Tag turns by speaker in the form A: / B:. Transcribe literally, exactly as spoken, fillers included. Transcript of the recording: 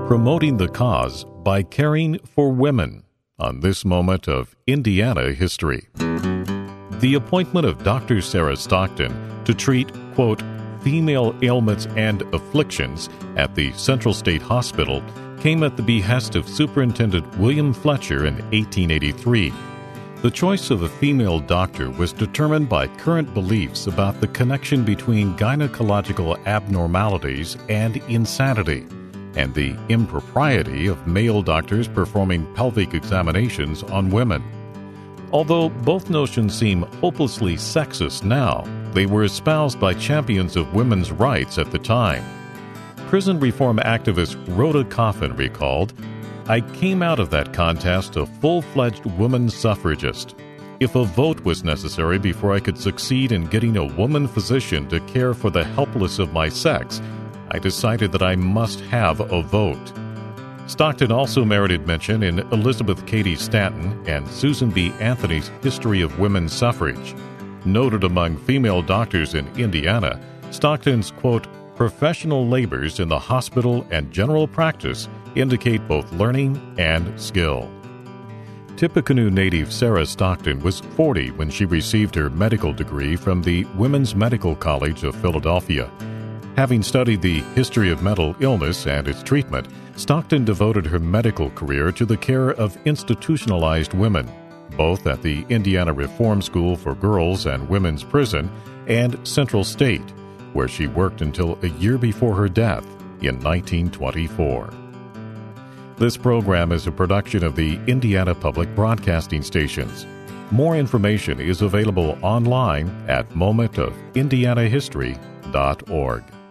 A: promoting the cause by caring for women on this moment of Indiana history. The appointment of Doctor Sarah Stockton to treat, quote, female ailments and afflictions at the Central State Hospital came at the behest of Superintendent William Fletcher in eighteen eighty-three. The choice of a female doctor was determined by current beliefs about the connection between gynecological abnormalities and insanity, and the impropriety of male doctors performing pelvic examinations on women. Although both notions seem hopelessly sexist now, they were espoused by champions of women's rights at the time. Prison reform activist Rhoda Coffin recalled, "I came out of that contest a full-fledged woman suffragist. If a vote was necessary before I could succeed in getting a woman physician to care for the helpless of my sex, I decided that I must have a vote." Stockton also merited mention in Elizabeth Cady Stanton and Susan B. Anthony's History of Women's Suffrage. Noted among female doctors in Indiana, Stockton's, quote, professional labors in the hospital and general practice indicate both learning and skill. Tippecanoe native Sarah Stockton was forty when she received her medical degree from the Women's Medical College of Philadelphia. Having studied the history of mental illness and its treatment, Stockton devoted her medical career to the care of institutionalized women, both at the Indiana Reform School for Girls and Women's Prison and Central State, where she worked until a year before her death in nineteen twenty-four. This program is a production of the Indiana Public Broadcasting Stations. More information is available online at moment of indiana history dot org.